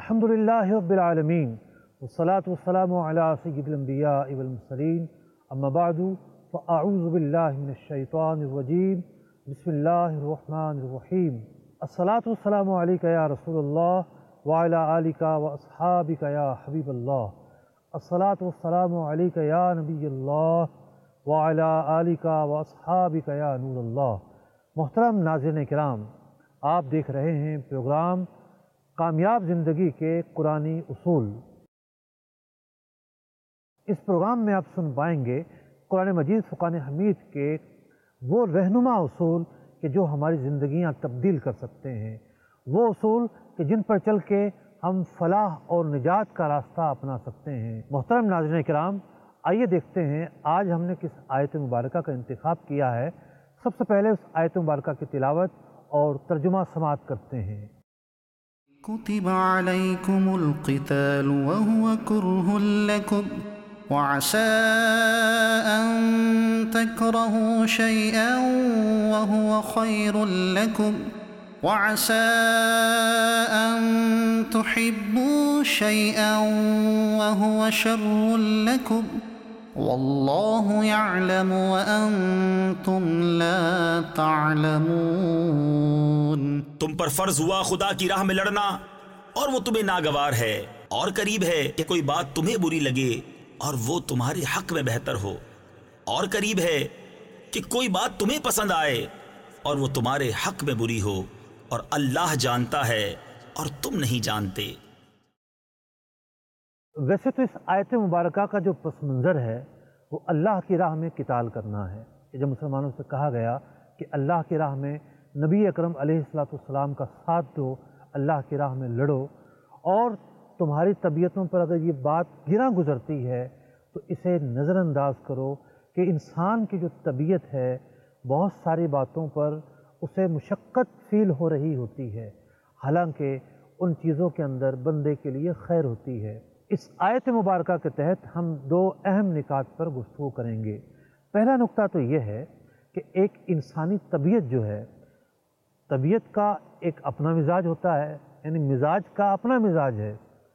الحمد للہ رب العالمین والصلاة والسلام علی سید الانبیاء والمرسلین اما بعد فاعوذ باللہ من الشیطان الرجیم بسم اللہ الرحمن الرحیم الصلاة والسلام علیک یا رسول اللہ وعلی آلک واصحابک یا حبیب اللہ الصلاة والسلام علیک یا نبی اللہ وعلی آلک واصحابک یا نور اللہ۔ محترم ناظرین کرام، آپ دیکھ رہے ہیں پروگرام کامیاب زندگی کے قرآنی اصول۔ اس پروگرام میں آپ سن پائیں گے قرآن مجید فرقان حمید کے وہ رہنما اصول کہ جو ہماری زندگیاں تبدیل کر سکتے ہیں، وہ اصول کہ جن پر چل کے ہم فلاح اور نجات کا راستہ اپنا سکتے ہیں۔ محترم ناظرین کرام، آئیے دیکھتے ہیں آج ہم نے کس آیت مبارکہ کا انتخاب کیا ہے۔ سب سے پہلے اس آیت مبارکہ کی تلاوت اور ترجمہ سماعت کرتے ہیں۔ كتب عليكم القتال وهو كره لكم وعسى أن تكرهوا شيئا وهو خير لكم وعسى أن تحبوا شيئا وهو شر لكم والله يعلم وأنتم لا تعلمون۔ تم پر فرض ہوا خدا کی راہ میں لڑنا، اور وہ تمہیں ناگوار ہے، اور قریب ہے کہ کوئی بات تمہیں بری لگے اور وہ تمہارے حق میں بہتر ہو، اور قریب ہے کہ کوئی بات تمہیں پسند آئے اور وہ تمہارے حق میں بری ہو، اور اللہ جانتا ہے اور تم نہیں جانتے۔ ویسے تو اس آیت مبارکہ کا جو پس منظر ہے وہ اللہ کی راہ میں قتال کرنا ہے، کہ جب مسلمانوں سے کہا گیا کہ اللہ کی راہ میں نبی اکرم علیہ السلام کا ساتھ دو، اللہ کی راہ میں لڑو، اور تمہاری طبیعتوں پر اگر یہ بات گراں گزرتی ہے تو اسے نظر انداز کرو کہ انسان کی جو طبیعت ہے بہت ساری باتوں پر اسے مشقت فیل ہو رہی ہوتی ہے، حالانکہ ان چیزوں کے اندر بندے کے لیے خیر ہوتی ہے۔ اس آیت مبارکہ کے تحت ہم دو اہم نکات پر گفتگو کریں گے۔ پہلا نقطہ تو یہ ہے کہ ایک انسانی طبیعت جو ہے، طبیعت کا ایک اپنا مزاج ہوتا ہے، یعنی مزاج کا اپنا مزاج ہے۔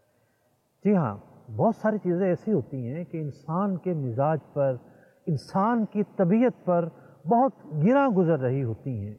جی ہاں، بہت ساری چیزیں ایسی ہوتی ہیں کہ انسان کے مزاج پر، انسان کی طبیعت پر بہت گراں گزر رہی ہوتی ہیں،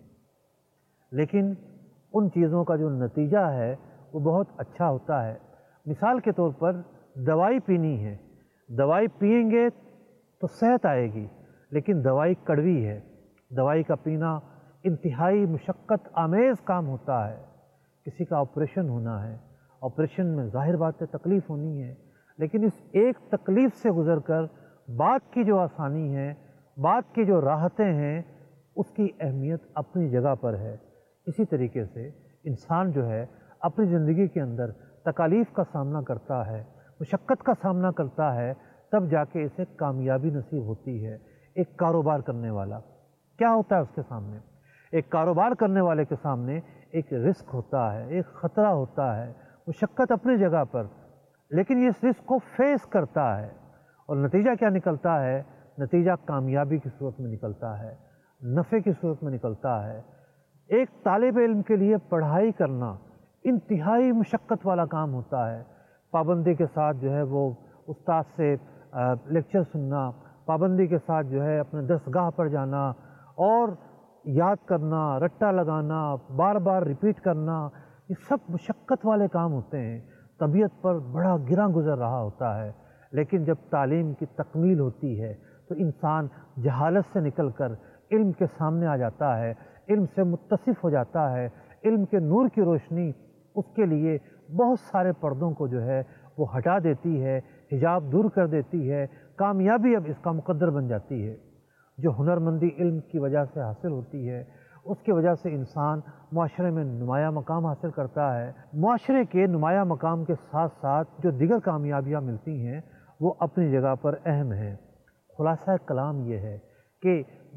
لیکن ان چیزوں کا جو نتیجہ ہے وہ بہت اچھا ہوتا ہے۔ مثال کے طور پر دوائی پینی ہے، دوائی پئیں گے تو صحت آئے گی، لیکن دوائی کڑوی ہے، دوائی کا پینا انتہائی مشقت آمیز کام ہوتا ہے۔ کسی کا آپریشن ہونا ہے، آپریشن میں ظاہر بات ہے تکلیف ہونی ہے، لیکن اس ایک تکلیف سے گزر کر بعد کی جو آسانی ہے، بعد کی جو راحتیں ہیں، اس کی اہمیت اپنی جگہ پر ہے۔ اسی طریقے سے انسان جو ہے اپنی زندگی کے اندر تکالیف کا سامنا کرتا ہے، مشقت کا سامنا کرتا ہے، تب جا کے اسے کامیابی نصیب ہوتی ہے۔ ایک کاروبار کرنے والا کیا ہوتا ہے اس کے سامنے؟ ایک کاروبار کرنے والے کے سامنے ایک رسک ہوتا ہے، ایک خطرہ ہوتا ہے، مشقت اپنی جگہ پر، لیکن یہ اس رسک کو فیس کرتا ہے اور نتیجہ کیا نکلتا ہے؟ نتیجہ کامیابی کی صورت میں نکلتا ہے، نفع کی صورت میں نکلتا ہے۔ ایک طالب علم کے لیے پڑھائی کرنا انتہائی مشقت والا کام ہوتا ہے، پابندی کے ساتھ جو ہے وہ استاد سے لیکچر سننا، پابندی کے ساتھ جو ہے اپنے درسگاہ پر جانا اور یاد کرنا، رٹا لگانا، بار بار ریپیٹ کرنا، یہ سب مشقت والے کام ہوتے ہیں، طبیعت پر بڑا گراں گزر رہا ہوتا ہے۔ لیکن جب تعلیم کی تکمیل ہوتی ہے تو انسان جہالت سے نکل کر علم کے سامنے آ جاتا ہے، علم سے متصف ہو جاتا ہے، علم کے نور کی روشنی اس کے لیے بہت سارے پردوں کو جو ہے وہ ہٹا دیتی ہے، حجاب دور کر دیتی ہے، کامیابی اب اس کا مقدر بن جاتی ہے۔ جو ہنرمندی علم کی وجہ سے حاصل ہوتی ہے، اس کی وجہ سے انسان معاشرے میں نمایاں مقام حاصل کرتا ہے۔ معاشرے کے نمایاں مقام کے ساتھ ساتھ جو دیگر کامیابیاں ملتی ہیں وہ اپنی جگہ پر اہم ہیں۔ خلاصہ کلام یہ ہے کہ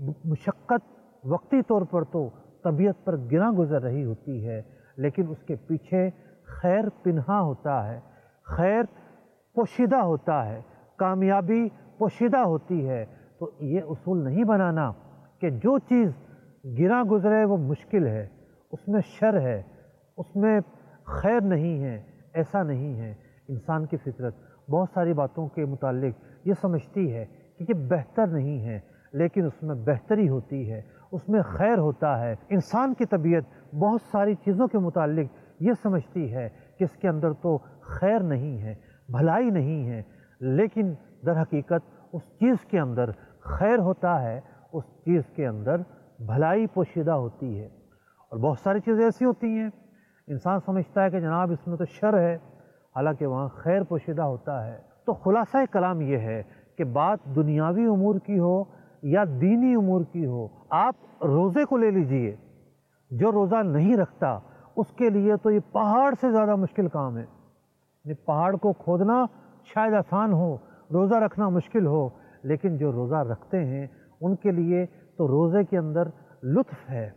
مشقت وقتی طور پر تو طبیعت پر گراں گزر رہی ہوتی ہے، لیکن اس کے پیچھے خیر پنہاں ہوتا ہے، خیر پوشیدہ ہوتا ہے، کامیابی پوشیدہ ہوتی ہے۔ تو یہ اصول نہیں بنانا کہ جو چیز گراں گزرے وہ مشکل ہے، اس میں شر ہے، اس میں خیر نہیں ہے، ایسا نہیں ہے۔ انسان کی فطرت بہت ساری باتوں کے متعلق یہ سمجھتی ہے کہ یہ بہتر نہیں ہے، لیکن اس میں بہتری ہوتی ہے، اس میں خیر ہوتا ہے۔ انسان کی طبیعت بہت ساری چیزوں کے متعلق یہ سمجھتی ہے کہ اس کے اندر تو خیر نہیں ہے، بھلائی نہیں ہے، لیکن در حقیقت اس چیز کے اندر خیر ہوتا ہے، اس چیز کے اندر بھلائی پوشیدہ ہوتی ہے۔ اور بہت ساری چیزیں ایسی ہوتی ہیں انسان سمجھتا ہے کہ جناب اس میں تو شر ہے، حالانکہ وہاں خیر پوشیدہ ہوتا ہے۔ تو خلاصہ کلام یہ ہے کہ بات دنیاوی امور کی ہو یا دینی امور کی ہو، آپ روزے کو لے لیجئے، جو روزہ نہیں رکھتا اس کے لیے تو یہ پہاڑ سے زیادہ مشکل کام ہے۔ پہاڑ کو کھودنا شاید آسان ہو، روزہ رکھنا مشکل ہو، لیکن جو روزہ رکھتے ہیں ان کے لیے تو روزے کے اندر لطف ہے،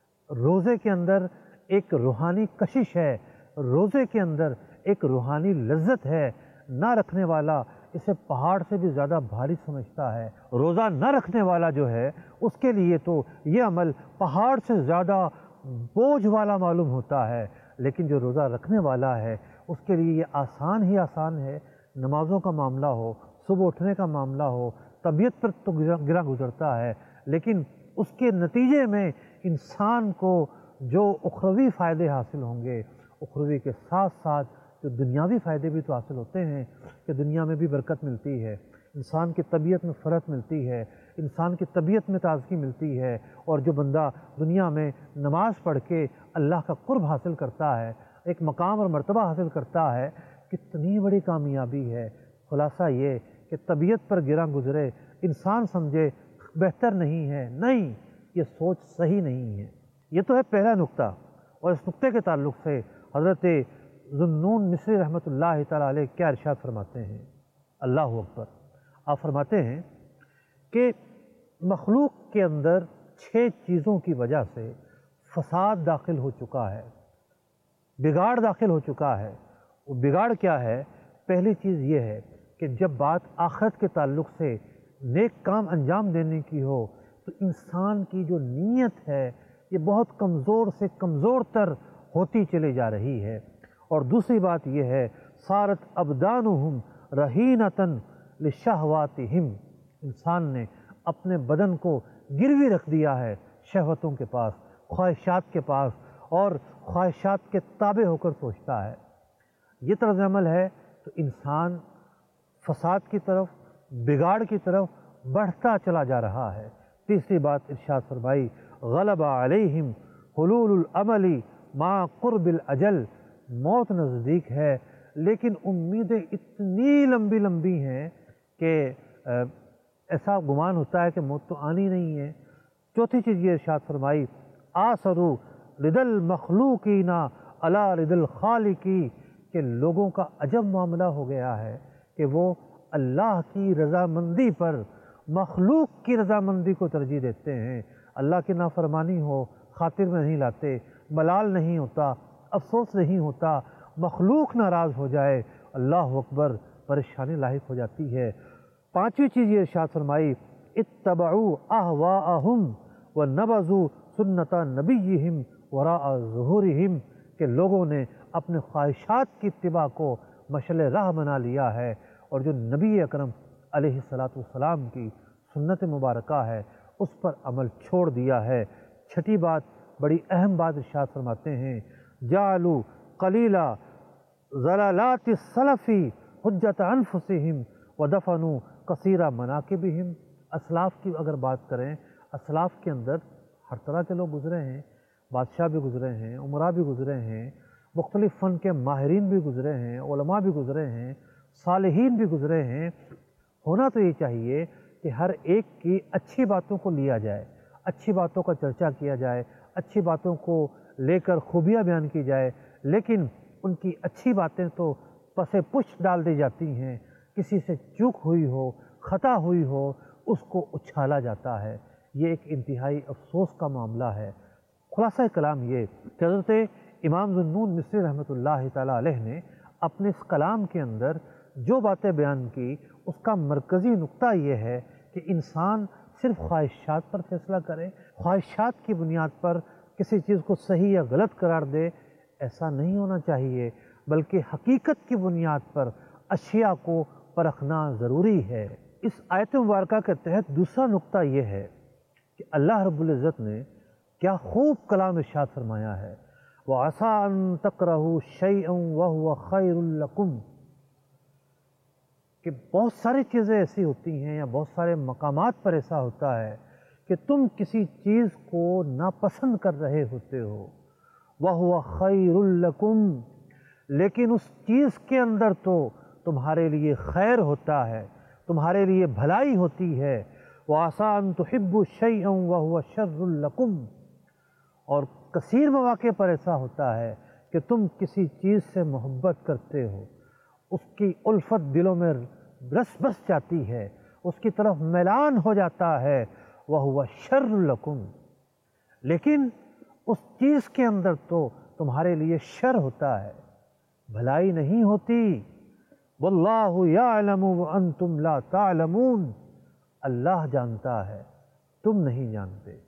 روزے کے اندر ایک روحانی کشش ہے، روزے کے اندر ایک روحانی لذت ہے۔ نہ رکھنے والا اسے پہاڑ سے بھی زیادہ بھاری سمجھتا ہے۔ روزہ نہ رکھنے والا جو ہے اس کے لیے تو یہ عمل پہاڑ سے زیادہ بوجھ والا معلوم ہوتا ہے، لیکن جو روزہ رکھنے والا ہے اس کے لیے یہ آسان ہی آسان ہے۔ نمازوں کا معاملہ ہو، صبح اٹھنے کا معاملہ ہو، طبیعت پر تو گرا گزرتا ہے، لیکن اس کے نتیجے میں انسان کو جو اخروی فائدے حاصل ہوں گے، اخروی کے ساتھ ساتھ جو دنیاوی فائدے بھی تو حاصل ہوتے ہیں کہ دنیا میں بھی برکت ملتی ہے، انسان کی طبیعت میں فرحت ملتی ہے، انسان کی طبیعت میں تازگی ملتی ہے، اور جو بندہ دنیا میں نماز پڑھ کے اللہ کا قرب حاصل کرتا ہے، ایک مقام اور مرتبہ حاصل کرتا ہے، کتنی بڑی کامیابی ہے۔ خلاصہ یہ کہ طبیعت پر گرا گزرے، انسان سمجھے بہتر نہیں ہے، نہیں، یہ سوچ صحیح نہیں ہے۔ یہ تو ہے پہلا نقطہ، اور اس نقطے کے تعلق سے حضرت ذوالنون مصری رحمۃ اللہ تعالیٰ علیہ کیا ارشاد فرماتے ہیں؟ اللہ اکبر! آپ فرماتے ہیں کہ مخلوق کے اندر 6 چیزوں کی وجہ سے فساد داخل ہو چکا ہے، بگاڑ داخل ہو چکا ہے۔ وہ بگاڑ کیا ہے؟ پہلی چیز یہ ہے کہ جب بات آخرت کے تعلق سے نیک کام انجام دینے کی ہو تو انسان کی جو نیت ہے یہ بہت کمزور سے کمزور تر ہوتی چلی جا رہی ہے۔ اور دوسری بات یہ ہے صارت ابدانہم رہینۃ لشہواتہم، انسان نے اپنے بدن کو گروی رکھ دیا ہے شہوتوں کے پاس، خواہشات کے پاس، اور خواہشات کے تابع ہو کر سوچتا ہے۔ یہ طرز عمل ہے تو انسان فساد کی طرف، بگاڑ کی طرف بڑھتا چلا جا رہا ہے۔ تیسری بات ارشاد فرمائی غلب علیہم حلول العمل ما قرب الاجل، موت نزدیک ہے لیکن امیدیں اتنی لمبی لمبی ہیں کہ ایسا گمان ہوتا ہے کہ موت تو آنی نہیں ہے۔ چوتھی چیز یہ ارشاد فرمائی آثروا رضا المخلوقین علی رضا الخالقی، کہ لوگوں کا عجب معاملہ ہو گیا ہے کہ وہ اللہ کی رضامندی پر مخلوق کی رضامندی کو ترجیح دیتے ہیں۔ اللہ کی نافرمانی ہو خاطر میں نہیں لاتے، ملال نہیں ہوتا، افسوس نہیں ہوتا، مخلوق ناراض ہو جائے اللہ اکبر پریشانی لاحق ہو جاتی ہے۔ پانچویں چیز یہ ارشاد فرمائی اتبعوا اہواءہم ونبذوا سنت نبیہم وراء ظہورہم، کہ لوگوں نے اپنے خواہشات کی اتباع کو مشعل راہ بنا لیا ہے، اور جو نبی اکرم علیہ السلام کی سنت مبارکہ ہے اس پر عمل چھوڑ دیا ہے۔ چھٹی بات، بڑی اہم بات ارشاد فرماتے ہیں جعلوا قلیلا ضلالات السلف حجت انفسہم ودفنوا کثیر مناقبہم۔ اسلاف کی اگر بات کریں، اسلاف کے اندر ہر طرح کے لوگ گزرے ہیں، بادشاہ بھی گزرے ہیں، عمراء بھی گزرے ہیں، مختلف فن کے ماہرین بھی گزرے ہیں، علماء بھی گزرے ہیں، صالحین بھی گزرے ہیں۔ ہونا تو یہ چاہیے کہ ہر ایک کی اچھی باتوں کو لیا جائے، اچھی باتوں کا چرچا کیا جائے، اچھی باتوں کو لے کر خوبیاں بیان کی جائے، لیکن ان کی اچھی باتیں تو پس پشت ڈال دی جاتی ہیں، کسی سے چوک ہوئی ہو، خطا ہوئی ہو، اس کو اچھالا جاتا ہے۔ یہ ایک انتہائی افسوس کا معاملہ ہے۔ خلاصہ کلام یہ کہ حضرت امام ذوالنون مصری رحمۃ اللہ تعالیٰ علیہ نے اپنے اس کلام کے اندر جو باتیں بیان کی اس کا مرکزی نقطہ یہ ہے کہ انسان صرف خواہشات پر فیصلہ کرے، خواہشات کی بنیاد پر کسی چیز کو صحیح یا غلط قرار دے، ایسا نہیں ہونا چاہیے۔ بلکہ حقیقت کی بنیاد پر اشیاء کو پرکھنا ضروری ہے۔ اس آیت مبارکہ کے تحت دوسرا نقطہ یہ ہے کہ اللہ رب العزت نے کیا خوب کلام ارشاد فرمایا ہے، وَعَسَىٰ أَن تَكْرَهُوا شَيْئًا وَهُوَ خَيْرٌ لَكُمْ، کہ بہت ساری چیزیں ایسی ہوتی ہیں یا بہت سارے مقامات پر ایسا ہوتا ہے کہ تم کسی چیز کو ناپسند کر رہے ہوتے ہو، وَهُوَ خَيْرٌ لَكُمْ، لیکن اس چیز کے اندر تو تمہارے لیے خیر ہوتا ہے، تمہارے لیے بھلائی ہوتی ہے۔ وَعَسَىٰ أَن تُحِبُّوا شَيْئًا وَهُوَ شَرٌّ لَكُمْ، اور کثیر مواقع پر ایسا ہوتا ہے کہ تم کسی چیز سے محبت کرتے ہو، اس کی الفت دلوں میں رس بس جاتی ہے، اس کی طرف میلان ہو جاتا ہے، وَهُوَ شَرٌّ لَكُمْ، لیکن اس چیز کے اندر تو تمہارے لیے شر ہوتا ہے، بھلائی نہیں ہوتی۔ وَاللَّهُ يَعْلَمُ وَأَنْتُمْ لَا تَعْلَمُونَ، اللہ جانتا ہے، تم نہیں جانتے۔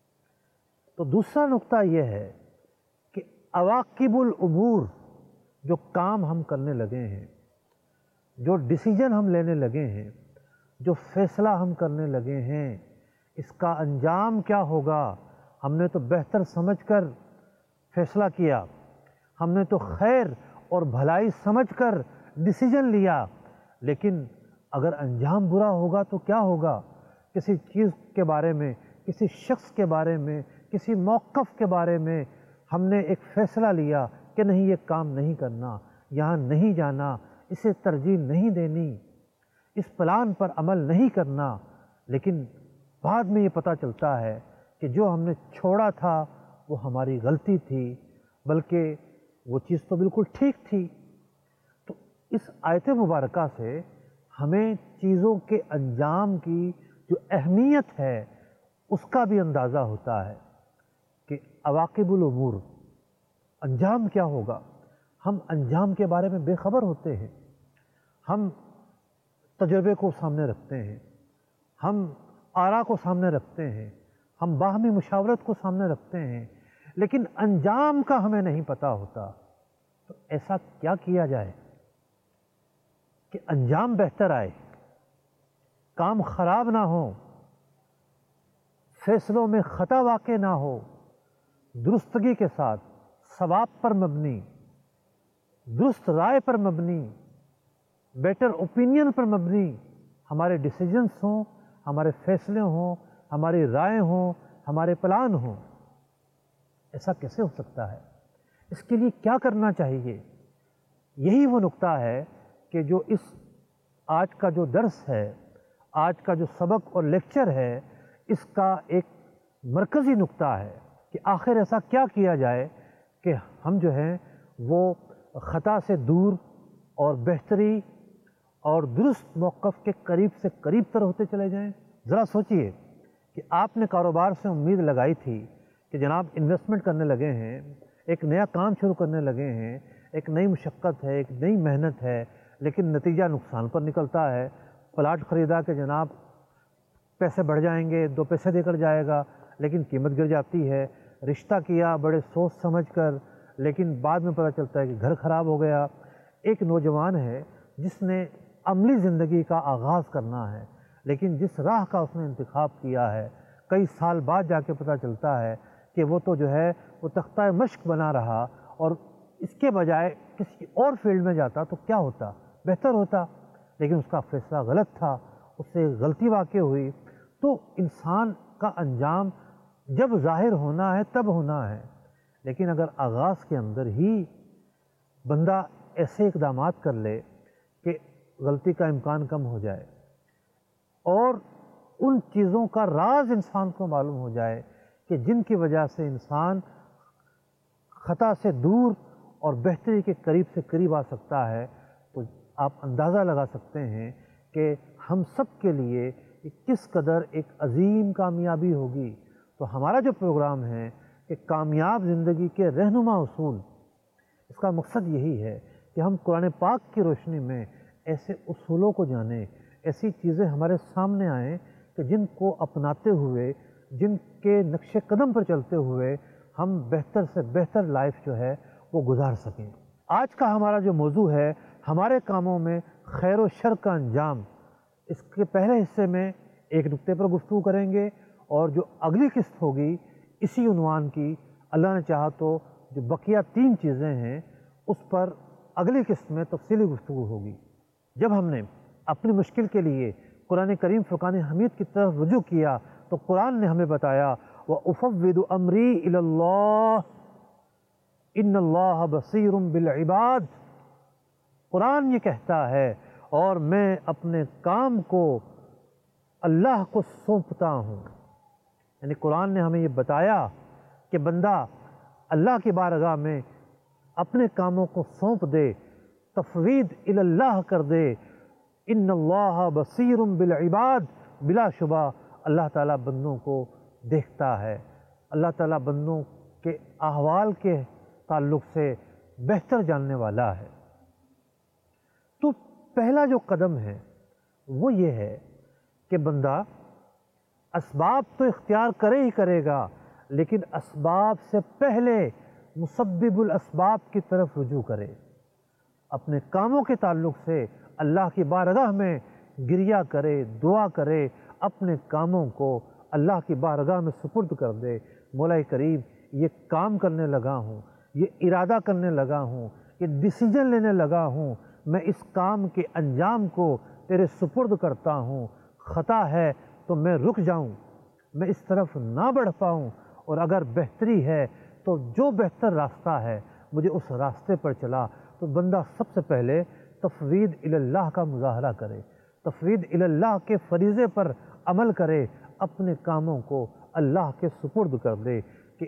تو دوسرا نقطہ یہ ہے کہ عواقب الامور، جو کام ہم کرنے لگے ہیں، جو ڈیسیجن ہم لینے لگے ہیں، جو فیصلہ ہم کرنے لگے ہیں، اس کا انجام کیا ہوگا؟ ہم نے تو بہتر سمجھ کر فیصلہ کیا، ہم نے تو خیر اور بھلائی سمجھ کر ڈیسیجن لیا، لیکن اگر انجام برا ہوگا تو کیا ہوگا؟ کسی چیز کے بارے میں، کسی شخص کے بارے میں، کسی موقف کے بارے میں ہم نے ایک فیصلہ لیا کہ نہیں، یہ کام نہیں کرنا، یہاں نہیں جانا، اسے ترجیح نہیں دینی، اس پلان پر عمل نہیں کرنا، لیکن بعد میں یہ پتہ چلتا ہے کہ جو ہم نے چھوڑا تھا وہ ہماری غلطی تھی، بلکہ وہ چیز تو بالکل ٹھیک تھی۔ تو اس آیت مبارکہ سے ہمیں چیزوں کے انجام کی جو اہمیت ہے اس کا بھی اندازہ ہوتا ہے کہ عواقب الامور، انجام کیا ہوگا۔ ہم انجام کے بارے میں بے خبر ہوتے ہیں، ہم تجربے کو سامنے رکھتے ہیں، ہم آراء کو سامنے رکھتے ہیں، ہم باہمی مشاورت کو سامنے رکھتے ہیں، لیکن انجام کا ہمیں نہیں پتہ ہوتا۔ تو ایسا کیا کیا جائے کہ انجام بہتر آئے، کام خراب نہ ہو، فیصلوں میں خطا واقع نہ ہو، درستگی کے ساتھ، ثواب پر مبنی، درست رائے پر مبنی، بیٹر اوپینین پر مبنی ہمارے ڈیسیجنز ہوں، ہمارے فیصلے ہوں، ہماری رائے ہوں، ہمارے پلان ہوں۔ ایسا کیسے ہو سکتا ہے؟ اس کے لیے کیا کرنا چاہیے؟ یہی وہ نقطہ ہے کہ جو اس آج کا جو درس ہے، آج کا جو سبق اور لیکچر ہے، اس کا ایک مرکزی نقطہ ہے کہ آخر ایسا کیا کیا جائے کہ ہم جو ہیں وہ خطا سے دور اور بہتری اور درست موقف کے قریب سے قریب تر ہوتے چلے جائیں۔ ذرا سوچئے کہ آپ نے کاروبار سے امید لگائی تھی کہ جناب انویسٹمنٹ کرنے لگے ہیں، ایک نیا کام شروع کرنے لگے ہیں، ایک نئی مشقت ہے، ایک نئی محنت ہے، لیکن نتیجہ نقصان پر نکلتا ہے۔ پلاٹ خریدا کہ جناب پیسے بڑھ جائیں گے، 2 پیسے دے کر جائے گا، لیکن قیمت گر جاتی ہے۔ رشتہ کیا بڑے سوچ سمجھ کر، لیکن بعد میں پتہ چلتا ہے کہ گھر خراب ہو گیا۔ ایک نوجوان ہے جس نے عملی زندگی کا آغاز کرنا ہے، لیکن جس راہ کا اس نے انتخاب کیا ہے، کئی سال بعد جا کے پتہ چلتا ہے کہ وہ تو جو ہے وہ تختہ مشق بنا رہا، اور اس کے بجائے کسی اور فیلڈ میں جاتا تو کیا ہوتا؟ بہتر ہوتا، لیکن اس کا فیصلہ غلط تھا، اس سے غلطی واقع ہوئی۔ تو انسان کا انجام جب ظاہر ہونا ہے تب ہونا ہے، لیکن اگر آغاز کے اندر ہی بندہ ایسے اقدامات کر لے کہ غلطی کا امکان کم ہو جائے اور ان چیزوں کا راز انسان کو معلوم ہو جائے کہ جن کی وجہ سے انسان خطا سے دور اور بہتری کے قریب سے قریب آ سکتا ہے، تو آپ اندازہ لگا سکتے ہیں کہ ہم سب کے لیے کس قدر ایک عظیم کامیابی ہوگی۔ تو ہمارا جو پروگرام ہے کہ کامیاب زندگی کے رہنما اصول، اس کا مقصد یہی ہے کہ ہم قرآن پاک کی روشنی میں ایسے اصولوں کو جانیں، ایسی چیزیں ہمارے سامنے آئیں کہ جن کو اپناتے ہوئے، جن کے نقش قدم پر چلتے ہوئے ہم بہتر سے بہتر لائف جو ہے وہ گزار سکیں۔ آج کا ہمارا جو موضوع ہے ہمارے کاموں میں خیر و شر کا انجام، اس کے پہلے حصے میں ایک نقطے پر گفتگو کریں گے، اور جو اگلی قسط ہوگی اسی عنوان کی، اللہ نے چاہا تو جو بقیہ 3 چیزیں ہیں اس پر اگلی قسط میں تفصیلی گفتگو ہوگی۔ جب ہم نے اپنی مشکل کے لیے قرآن کریم فرقان حمید کی طرف رجوع کیا تو قرآن نے ہمیں بتایا وَأُفَوِّضُ أَمْرِي إِلَى اللَّهِ إِنَّ اللَّهَ بَصِيرٌ بِالْعِبَادِ۔ قرآن یہ کہتا ہے اور میں اپنے کام کو اللہ کو سونپتا ہوں، یعنی قرآن نے ہمیں یہ بتایا کہ بندہ اللہ کی بارگاہ میں اپنے کاموں کو سونپ دے، تفویض الی اللہ کر دے۔ ان اللہ بصیر بالعباد، بلا شبہ اللہ تعالیٰ بندوں کو دیکھتا ہے، اللہ تعالیٰ بندوں کے احوال کے تعلق سے بہتر جاننے والا ہے۔ تو پہلا جو قدم ہے وہ یہ ہے کہ بندہ اسباب تو اختیار کرے ہی کرے گا، لیکن اسباب سے پہلے مسبب الاسباب کی طرف رجوع کرے، اپنے کاموں کے تعلق سے اللہ کی بارگاہ میں گریہ کرے، دعا کرے، اپنے کاموں کو اللہ کی بارگاہ میں سپرد کر دے۔ مولا کریم یہ کام کرنے لگا ہوں، یہ ارادہ کرنے لگا ہوں، یہ ڈیسیجن لینے لگا ہوں، میں اس کام کے انجام کو تیرے سپرد کرتا ہوں، خطا ہے تو میں رک جاؤں، میں اس طرف نہ بڑھ پاؤں، اور اگر بہتری ہے تو جو بہتر راستہ ہے مجھے اس راستے پر چلا۔ تو بندہ سب سے پہلے تفویض الی اللہ کا مظاہرہ کرے، تفویض الی اللہ کے فریضے پر عمل کرے، اپنے کاموں کو اللہ کے سپرد کر دے، کہ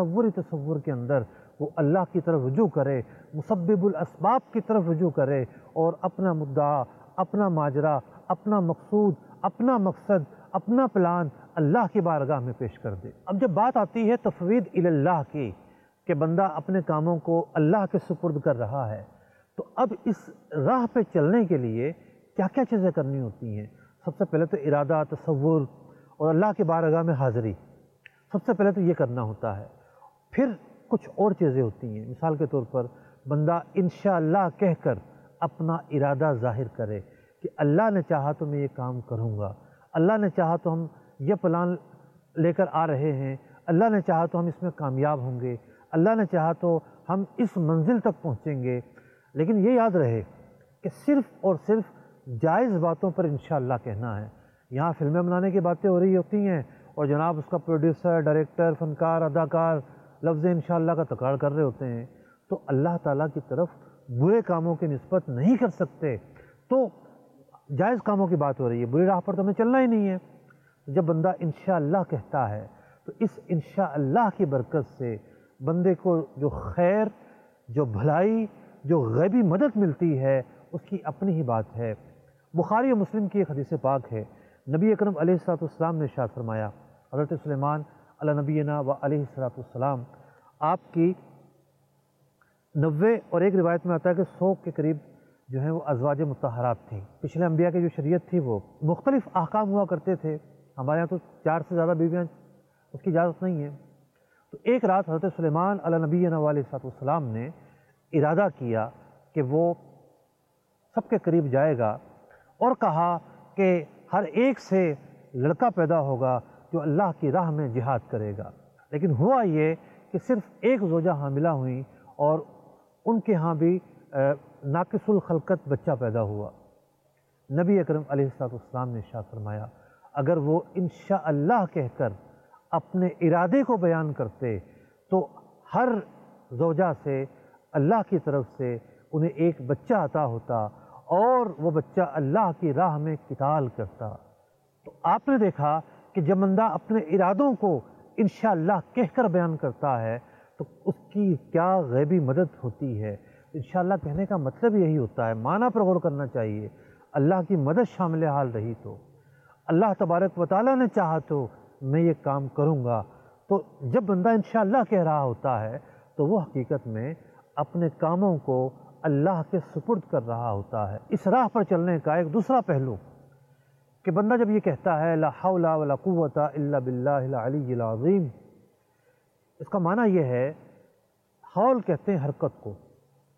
تصور کے اندر وہ اللہ کی طرف رجوع کرے، مسبب الاسباب کی طرف رجوع کرے، اور اپنا مدعا، اپنا ماجرا، اپنا مقصود، اپنا مقصد، اپنا پلان اللہ کی بارگاہ میں پیش کر دے۔ اب جب بات آتی ہے تفویض الی اللہ کی، کہ بندہ اپنے کاموں کو اللہ کے سپرد کر رہا ہے، تو اب اس راہ پہ چلنے کے لیے کیا کیا چیزیں کرنی ہوتی ہیں؟ سب سے پہلے تو ارادہ، تصور اور اللہ کی بارگاہ میں حاضری، سب سے پہلے تو یہ کرنا ہوتا ہے۔ پھر کچھ اور چیزیں ہوتی ہیں، مثال کے طور پر بندہ انشاءاللہ کہہ کر اپنا ارادہ ظاہر کرے کہ اللہ نے چاہا تو میں یہ کام کروں گا، اللہ نے چاہا تو ہم یہ پلان لے کر آ رہے ہیں، اللہ نے چاہا تو ہم اس میں کامیاب ہوں گے، اللہ نے چاہا تو ہم اس منزل تک پہنچیں گے۔ لیکن یہ یاد رہے کہ صرف اور صرف جائز باتوں پر انشاءاللہ کہنا ہے۔ یہاں فلمیں بنانے کی باتیں ہو رہی ہوتی ہیں اور جناب اس کا پروڈیوسر، ڈائریکٹر، فنکار، اداکار لفظ انشاءاللہ کا تکرار کر رہے ہوتے ہیں، تو اللہ تعالیٰ کی طرف برے کاموں کی نسبت نہیں کر سکتے۔ تو جائز کاموں کی بات ہو رہی ہے، بری راہ پر تو ہمیں چلنا ہی نہیں ہے۔ جب بندہ انشاءاللہ کہتا ہے تو اس انشاءاللہ کی برکت سے بندے کو جو خیر، جو بھلائی، جو غیبی مدد ملتی ہے اس کی اپنی ہی بات ہے۔ بخاری و مسلم کی ایک حدیث پاک ہے، نبی اکرم علیہ السلام نے ارشاد فرمایا، حضرت سلیمان علی نبینا و علیہ السلام، آپ کی 90 اور ایک روایت میں آتا ہے کہ 100 کے قریب جو ہیں وہ ازواج مطہرات تھیں۔ پچھلے انبیاء کی جو شریعت تھی وہ مختلف احکام ہوا کرتے تھے، ہمارے یہاں تو 4 سے زیادہ بیویاں اس کی اجازت نہیں ہے۔ تو ایک رات حضرت سلیمان علی نبینا و علیہ السلام نے ارادہ کیا کہ وہ سب کے قریب جائے گا، اور کہا کہ ہر ایک سے لڑکا پیدا ہوگا جو اللہ کی راہ میں جہاد کرے گا۔ لیکن ہوا یہ کہ صرف ایک زوجہ حاملہ ہوئیں اور ان کے ہاں بھی ناقص الخلقت بچہ پیدا ہوا۔ نبی اکرم علیہ السلام نے ارشاد فرمایا، اگر وہ انشاءاللہ کہہ کر اپنے ارادے کو بیان کرتے تو ہر زوجہ سے اللہ کی طرف سے انہیں ایک بچہ عطا ہوتا، اور وہ بچہ اللہ کی راہ میں قتال کرتا۔ تو آپ نے دیکھا کہ جب بندہ اپنے ارادوں کو انشاءاللہ کہہ کر بیان کرتا ہے تو اس کی کیا غیبی مدد ہوتی ہے۔ انشاءاللہ کہنے کا مطلب یہی ہوتا ہے، معنی پر غور کرنا چاہیے۔ اللہ کی مدد شامل حال رہی تو اللہ تبارک و تعالیٰ نے چاہا تو میں یہ کام کروں گا۔ تو جب بندہ انشاءاللہ کہہ رہا ہوتا ہے تو وہ حقیقت میں اپنے کاموں کو اللہ کے سپرد کر رہا ہوتا ہے۔ اس راہ پر چلنے کا ایک دوسرا پہلو کہ بندہ جب یہ کہتا ہے لا حول ولا قوت الا باللہ العلی العظیم، اس کا معنی یہ ہے، حول کہتے ہیں حرکت کو،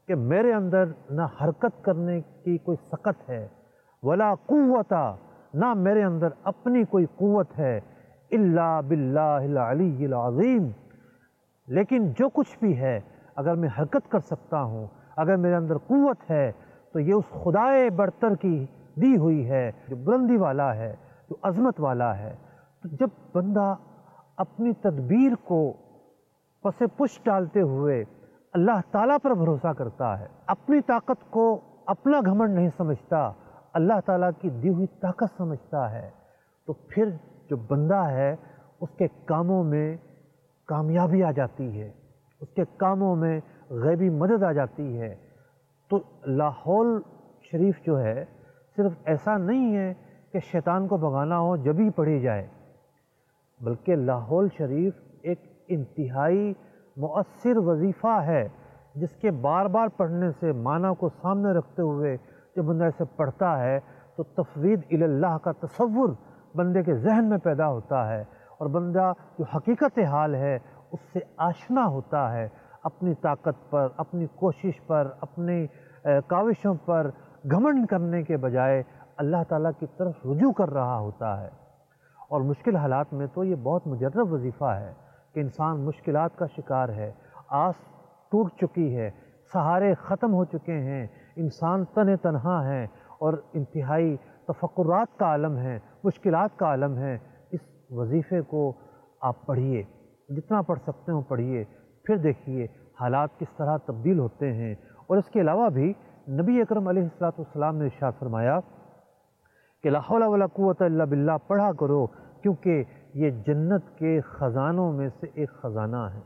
کہ میرے اندر نہ حرکت کرنے کی کوئی سقت ہے، ولا قوتا، نہ میرے اندر اپنی کوئی قوت ہے، الا باللہ العلی العظیم، لیکن جو کچھ بھی ہے اگر میں حرکت کر سکتا ہوں، اگر میرے اندر قوت ہے تو یہ اس خدائے برتر کی دی ہوئی ہے جو بلندی والا ہے، جو عظمت والا ہے۔ تو جب بندہ اپنی تدبیر کو پس پش ڈالتے ہوئے اللہ تعالیٰ پر بھروسہ کرتا ہے، اپنی طاقت کو اپنا گھمنڈ نہیں سمجھتا، اللہ تعالیٰ کی دی ہوئی طاقت سمجھتا ہے، تو پھر جو بندہ ہے اس کے کاموں میں کامیابی آ جاتی ہے، اس کے کاموں میں غیبی مدد آ جاتی ہے۔ تو لاحول شریف جو ہے صرف ایسا نہیں ہے کہ شیطان کو بھگانا ہو جب ہی پڑھی جائے، بلکہ لاحول شریف ایک انتہائی مؤثر وظیفہ ہے جس کے بار بار پڑھنے سے معنی کو سامنے رکھتے ہوئے جب بندہ اسے پڑھتا ہے تو تفویض الی اللہ کا تصور بندے کے ذہن میں پیدا ہوتا ہے، اور بندہ جو حقیقت حال ہے اس سے آشنا ہوتا ہے، اپنی طاقت پر، اپنی کوشش پر، اپنی کاوشوں پر گھمنڈ کرنے کے بجائے اللہ تعالیٰ کی طرف رجوع کر رہا ہوتا ہے۔ اور مشکل حالات میں تو یہ بہت مجرب وظیفہ ہے کہ انسان مشکلات کا شکار ہے، آس ٹوٹ چکی ہے، سہارے ختم ہو چکے ہیں، انسان تنہا ہے اور انتہائی تفکرات کا عالم ہے، مشکلات کا عالم ہے۔ اس وظیفے کو آپ پڑھیے، جتنا پڑھ سکتے ہو پڑھیے، پھر دیکھیے حالات کس طرح تبدیل ہوتے ہیں۔ اور اس کے علاوہ بھی نبی اکرم علیہ السلام نے ارشاد فرمایا کہ لا حول ولا قوت الا باللہ پڑھا کرو، کیونکہ یہ جنت کے خزانوں میں سے ایک خزانہ ہے۔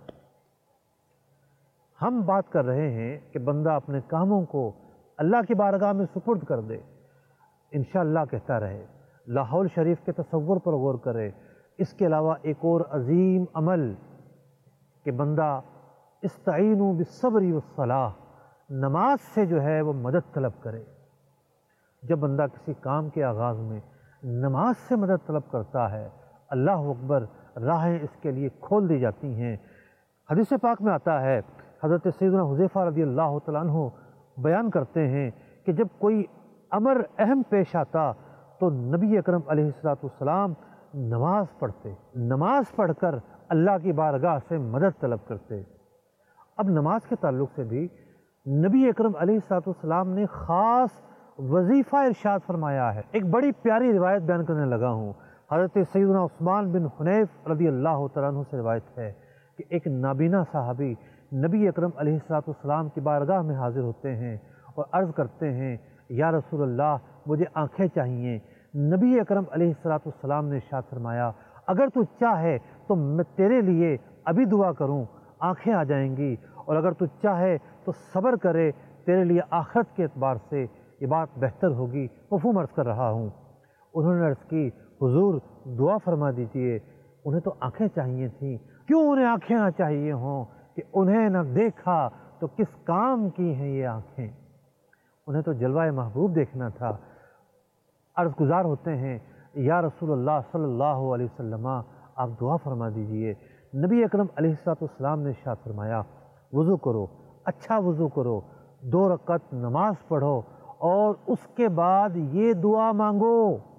ہم بات کر رہے ہیں کہ بندہ اپنے کاموں کو اللہ کی بارگاہ میں سپرد کر دے، انشاءاللہ کہتا رہے، لاحول شریف کے تصور پر غور کرے۔ اس کے علاوہ ایک اور عظیم عمل کہ بندہ استعینوا بالصبر والصلاۃ، نماز سے جو ہے وہ مدد طلب کرے۔ جب بندہ کسی کام کے آغاز میں نماز سے مدد طلب کرتا ہے، اللہ اکبر، راہیں اس کے لیے کھول دی جاتی ہیں۔ حدیث پاک میں آتا ہے، حضرت سیدنا حذیفہ رضی اللہ تعالیٰ عنہ بیان کرتے ہیں کہ جب کوئی امر اہم پیش آتا تو نبی اکرم علیہ السلام نماز پڑھتے، نماز پڑھ کر اللہ کی بارگاہ سے مدد طلب کرتے۔ اب نماز کے تعلق سے بھی نبی اکرم علیہ السلام نے خاص وظیفہ ارشاد فرمایا ہے۔ ایک بڑی پیاری روایت بیان کرنے لگا ہوں، حضرت سیدنا عثمان بن حنیف رضی اللہ تعالیٰ عنہ سے روایت ہے کہ ایک نابینا صحابی نبی اکرم علیہ السلام کی بارگاہ میں حاضر ہوتے ہیں اور عرض کرتے ہیں، یا رسول اللہ مجھے آنکھیں چاہیے۔ نبی اکرم علیہ السلام نے ارشاد فرمایا، اگر تو چاہے تو میں تیرے لیے ابھی دعا کروں، آنکھیں آ جائیں گی، اور اگر تو چاہے تو صبر کرے، تیرے لیے آخرت کے اعتبار سے یہ بات بہتر ہوگی۔ مفہوم عرض کر رہا ہوں۔ انہوں نے عرض کی، حضور دعا فرما دیجئے۔ انہیں تو آنکھیں چاہیے تھیں۔ کیوں انہیں آنکھیں نہ چاہیے ہوں کہ انہیں نہ دیکھا تو کس کام کی ہیں یہ آنکھیں؟ انہیں تو جلوہ محبوب دیکھنا تھا۔ عرض گزار ہوتے ہیں، یا رسول اللہ صلی اللہ علیہ وسلم آپ دعا فرما دیجئے۔ نبی اکرم علیہ السلام نے ارشاد فرمایا، وضو کرو، اچھا وضو کرو، 2 رکعت نماز پڑھو، اور اس کے بعد یہ دعا مانگو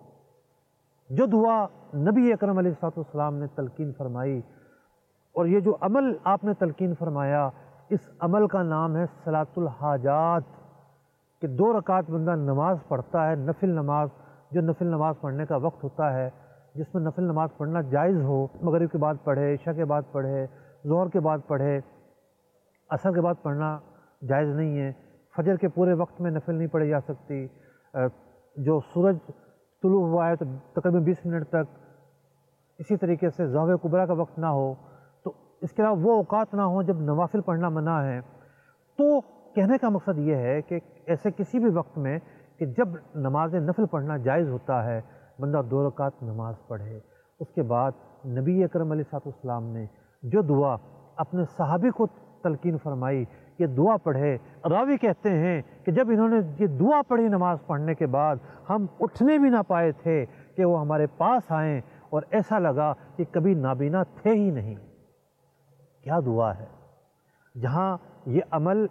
جو دعا نبی اکرم علیہ السلام نے تلقین فرمائی۔ اور یہ جو عمل آپ نے تلقین فرمایا، اس عمل کا نام ہے صلاۃ الحاجات، کہ 2 رکعت بندہ نماز پڑھتا ہے، نفل نماز، جو نفل نماز پڑھنے کا وقت ہوتا ہے، جس میں نفل نماز پڑھنا جائز ہو، مغرب کے بعد پڑھے، عشاء کے بعد پڑھے، ظہر کے بعد پڑھے، عصر کے بعد پڑھنا جائز نہیں ہے، فجر کے پورے وقت میں نفل نہیں پڑھی جا سکتی، جو سورج طلوع ہوا ہے تو تقریباً 20 منٹ تک، اسی طریقے سے ظہر کبریٰ کا وقت نہ ہو، تو اس کے علاوہ وہ اوقات نہ ہوں جب نوافل پڑھنا منع ہے۔ تو کہنے کا مقصد یہ ہے کہ ایسے کسی بھی وقت میں کہ جب نماز نفل پڑھنا جائز ہوتا ہے، بندہ 2 رکعت نماز پڑھے۔ اس کے بعد نبی اکرم علیہ السلام نے جو دعا اپنے صحابی کو تلقین فرمائی، یہ دعا پڑھے۔ راوی کہتے ہیں کہ جب انہوں نے یہ دعا پڑھی نماز پڑھنے کے بعد، ہم اٹھنے بھی نہ پائے تھے کہ وہ ہمارے پاس آئیں، اور ایسا لگا کہ کبھی نابینا تھے ہی نہیں۔ کیا دعا ہے! جہاں یہ عمل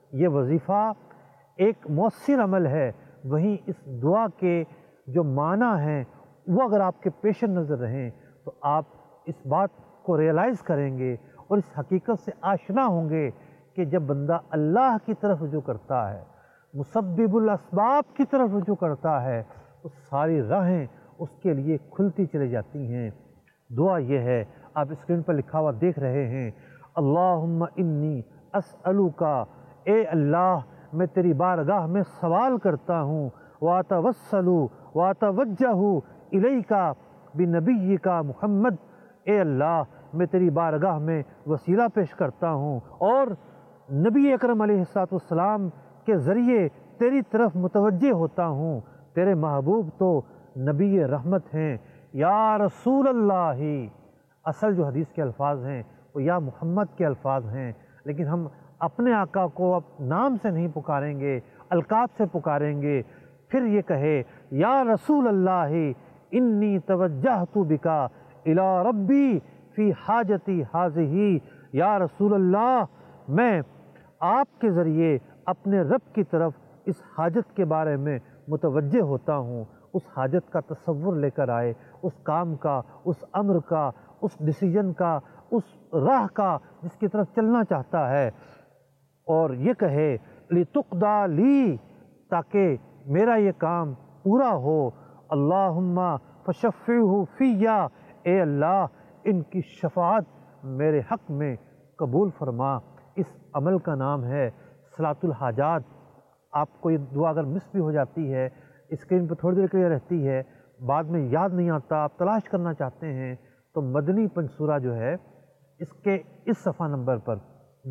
یہ وظیفہ ایک مؤثر عمل ہے، وہیں اس دعا کے جو معنی ہیں وہ اگر آپ کے پیش نظر رہیں تو آپ اس بات کو ریئلائز کریں گے اور اس حقیقت سے آشنا ہوں گے کہ جب بندہ اللہ کی طرف رجوع کرتا ہے، مسبب الاسباب کی طرف رجوع کرتا ہے، تو ساری راہیں اس کے لیے کھلتی چلی جاتی ہیں۔ دعا یہ ہے، آپ اسکرین پر لکھا ہوا دیکھ رہے ہیں، اللہم انی اسألوک، اے اللہ میں تیری بارگاہ میں سوال کرتا ہوں، واتوسل واتوجہ الیک بنبیک محمد، اے اللہ میں تیری بارگاہ میں وسیلہ پیش کرتا ہوں اور نبی اکرم علیہ السلام کے ذریعے تیری طرف متوجہ ہوتا ہوں۔ تیرے محبوب تو نبی رحمت ہیں، یا رسول اللہ، اصل جو حدیث کے الفاظ ہیں وہ یا محمد کے الفاظ ہیں، لیکن ہم اپنے آقا کو اب نام سے نہیں پکاریں گے، القاب سے پکاریں گے۔ پھر یہ کہے، یا رسول اللہ انی توجہت بکا الی ربی فی حاجتی ہذہ، یا رسول اللہ میں آپ کے ذریعے اپنے رب کی طرف اس حاجت کے بارے میں متوجہ ہوتا ہوں۔ اس حاجت کا تصور لے کر آئے، اس کام کا، اس امر کا، اس ڈیسیجن کا، اس راہ کا جس کی طرف چلنا چاہتا ہے، اور یہ کہے لِتُقْضَى لی، تاکہ میرا یہ کام پورا ہو۔ اللہم فشفعہ فیّا، اے اللہ ان کی شفاعت میرے حق میں قبول فرما۔ اس عمل کا نام ہے صلاۃ الحاجات۔ آپ کو یہ دعا اگر مس بھی ہو جاتی ہے، اسکرین پہ تھوڑی دیر کے لیے رہتی ہے، بعد میں یاد نہیں آتا، آپ تلاش کرنا چاہتے ہیں، تو مدنی پنصورہ جو ہے اس کے اس صفحہ نمبر پر،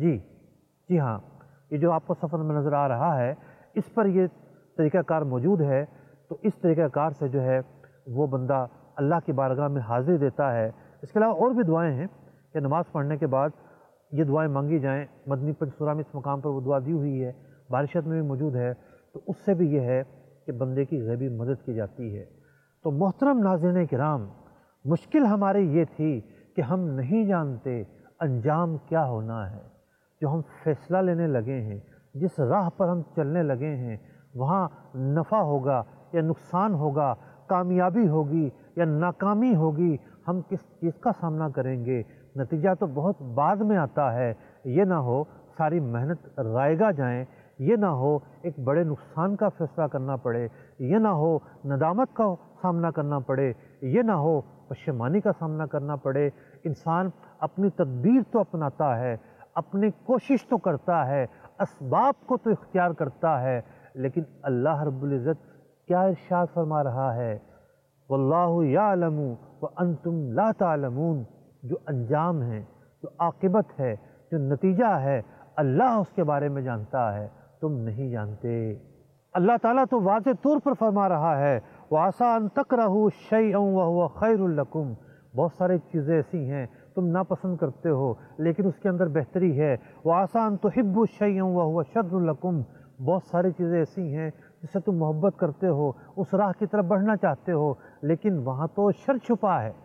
جی ہاں، یہ جو آپ کو صفحہ نمبر نظر آ رہا ہے اس پر یہ طریقہ کار موجود ہے۔ تو اس طریقہ کار سے جو ہے وہ بندہ اللہ کی بارگاہ میں حاضری دیتا ہے۔ اس کے علاوہ اور بھی دعائیں ہیں کہ نماز پڑھنے کے بعد یہ دعائیں مانگی جائیں۔ مدنی پنصورہ میں اس مقام پر وہ دعا دی ہوئی ہے، بارشت میں بھی موجود ہے، تو اس سے بھی یہ ہے کہ بندے کی غیبی مدد کی جاتی ہے۔ تو محترم ناظرین کرام، مشکل ہماری یہ تھی کہ ہم نہیں جانتے انجام کیا ہونا ہے۔ جو ہم فیصلہ لینے لگے ہیں، جس راہ پر ہم چلنے لگے ہیں، وہاں نفع ہوگا یا نقصان ہوگا، کامیابی ہوگی یا ناکامی ہوگی، ہم کس چیز کا سامنا کریں گے، نتیجہ تو بہت بعد میں آتا ہے۔ یہ نہ ہو ساری محنت رائگاں جائیں، یہ نہ ہو ایک بڑے نقصان کا فیصلہ کرنا پڑے، یہ نہ ہو ندامت کا سامنا کرنا پڑے، یہ نہ ہو پشیمانی کا سامنا کرنا پڑے۔ انسان اپنی تدبیر تو اپناتا ہے، اپنی کوشش تو کرتا ہے، اسباب کو تو اختیار کرتا ہے، لیکن اللہ رب العزت کیا ارشاد فرما رہا ہے، واللہ یعلم وانتم لا تعلمون۔ جو انجام ہے، جو عاقبت ہے، جو نتیجہ ہے، اللہ اس کے بارے میں جانتا ہے، تم نہیں جانتے۔ اللہ تعالیٰ تو واضح طور پر فرما رہا ہے، وَعَسَىٰ أَن تَكْرَهُوا شَيْئًا وَهُوَ خَيْرٌ لَكُمْ۔ بہت ساری چیزیں ایسی ہیں تم ناپسند کرتے ہو لیکن اس کے اندر بہتری ہے۔ وَعَسَىٰ أَن تُحِبُّوا شَيْئًا وَهُوَ شَرٌّ لَكُمْ۔ بہت ساری چیزیں ایسی ہیں جس سے تم محبت کرتے ہو، اس راہ کی طرف بڑھنا چاہتے ہو، لیکن وہاں تو شر چھپا ہے۔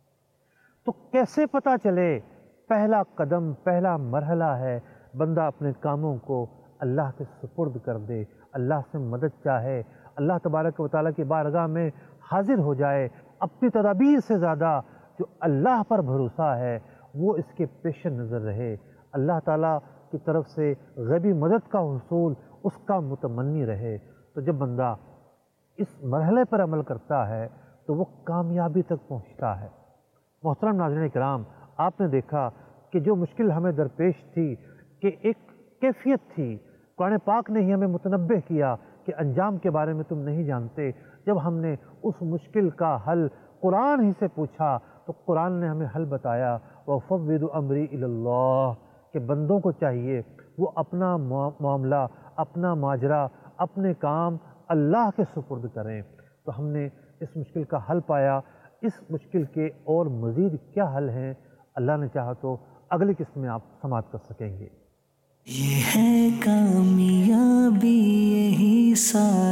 تو کیسے پتہ چلے؟ پہلا قدم، پہلا مرحلہ ہے بندہ اپنے کاموں کو اللہ کے سپرد کر دے، اللہ سے مدد چاہے، اللہ تبارک و تعالیٰ کی بارگاہ میں حاضر ہو جائے۔ اپنی تدابیر سے زیادہ جو اللہ پر بھروسہ ہے وہ اس کے پیش نظر رہے، اللہ تعالیٰ کی طرف سے غیبی مدد کا حصول اس کا متمنی رہے۔ تو جب بندہ اس مرحلے پر عمل کرتا ہے تو وہ کامیابی تک پہنچتا ہے۔ محترم ناظرین کرام، آپ نے دیکھا کہ جو مشکل ہمیں درپیش تھی کہ ایک کیفیت تھی، قرآن پاک نے ہی ہمیں متنبہ کیا کہ انجام کے بارے میں تم نہیں جانتے۔ جب ہم نے اس مشکل کا حل قرآن ہی سے پوچھا تو قرآن نے ہمیں حل بتایا، وَفَوِّضُ أَمْرِي إِلَى اللَّهِ، کہ بندوں کو چاہیے وہ اپنا معاملہ، اپنا ماجرا، اپنے کام اللہ کے سپرد کریں۔ تو ہم نے اس مشکل کا حل پایا۔ اس مشکل کے اور مزید کیا حل ہیں، اللہ نے چاہا تو اگلی قسط میں آپ سماعت کر سکیں گے۔ یہ ہے کامیابی، یہی سارا